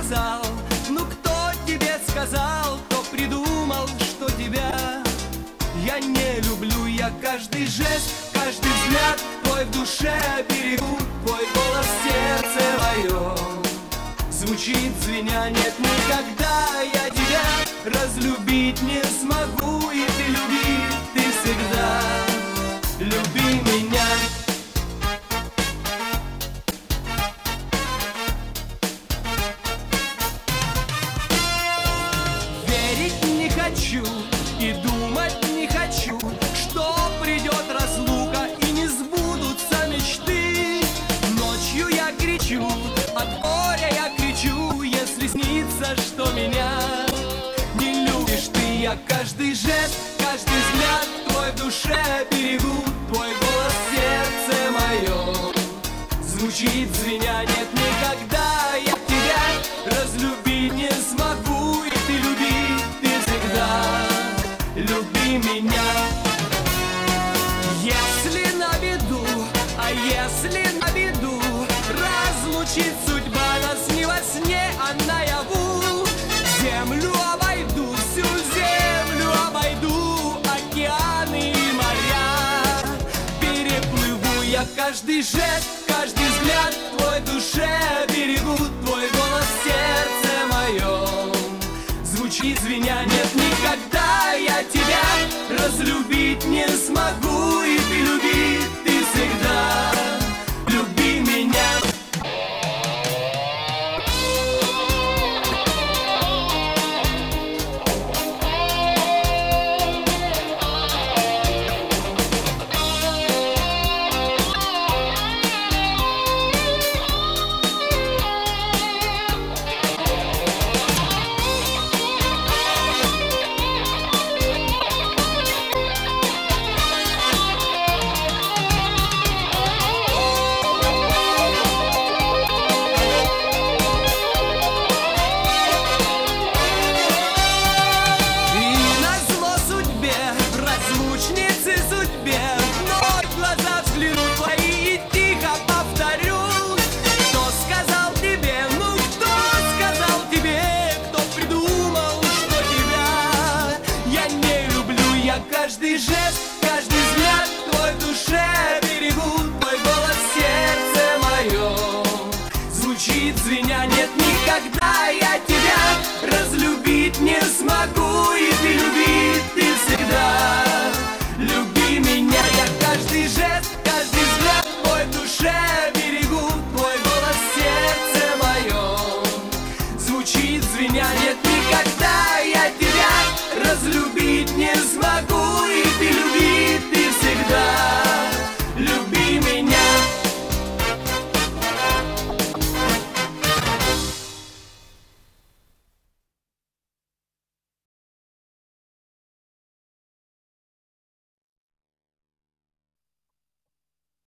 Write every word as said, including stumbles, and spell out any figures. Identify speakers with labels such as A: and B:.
A: сказал? Ну кто тебе сказал, кто придумал, что тебя я не люблю? Я каждый жест, каждый взгляд твой в душе берегу, твой голос в сердце моем звучит звеня. Нет, никогда я тебя разлюбить не смогу, и ты люби, ты всегда люби меня. Верить не хочу и думать не хочу, что придет разлука и не сбудутся мечты. Ночью я кричу, от горя я кричу, если снится, что меня не любишь ты. Я каждый жест, каждый взгляд твой в душе берегу, твой голос в сердце моем звучит звеня. Нет, никогда я тебя разлюбить не смогу, и ты люби, ты всегда люби меня. Если на беду, а если на беду разлучит судьба нас не во сне, а наяву, землю обойду, всю землю обойду, океаны и моря переплыву. Я каждый жест, каждый взгляд твой в душе берегу, твой голос в сердце моем звучит звеня. Нет, никогда я тебя разлюбить не смогу, и ты люби, ты всегда люби меня. Каждый жест, каждый взгляд твой в душе берегу, твой голос в сердце моем звучит звеня. Нет, никогда я тебя